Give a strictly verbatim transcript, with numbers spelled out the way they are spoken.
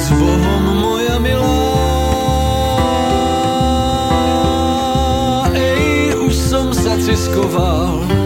S Bohom moja milá. Ej, už som zaciskoval